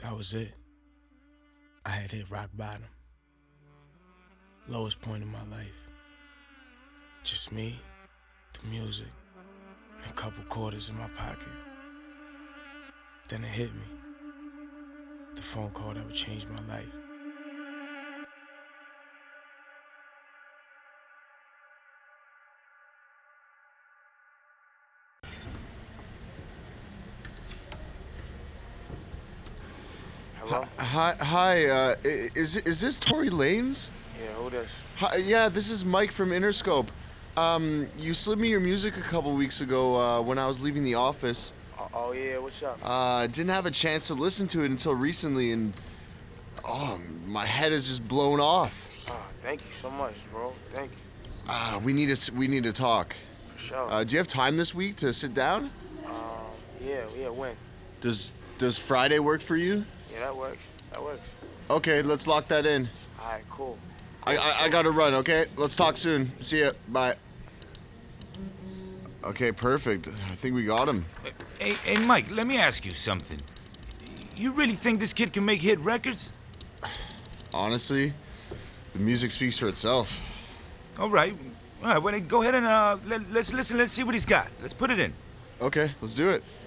That was it. I had hit rock bottom. Lowest point in my life. Just me, the music, and a couple quarters in my pocket. Then it hit me. The phone call that would change my life. Hello? Hi. Is this Tory Lanez? Yeah, who this? Hi, yeah, this is Mike from Interscope. You slid me your music a couple weeks ago when I was leaving the office. Oh yeah, what's up? Didn't have a chance to listen to it until recently, and my head is just blown off. Thank you so much, bro. Thank you. We need to talk. For sure. Do you have time this week to sit down? Yeah, when? Does Friday work for you? Yeah, that works. Okay, let's lock that in. Alright, cool. I gotta run, okay? Let's talk soon. See ya. Bye. Okay, perfect. I think we got him. Hey, Mike, let me ask you something. You really think this kid can make hit records? Honestly, the music speaks for itself. All right, well, go ahead and let's listen. Let's see what he's got. Let's put it in. Okay, let's do it.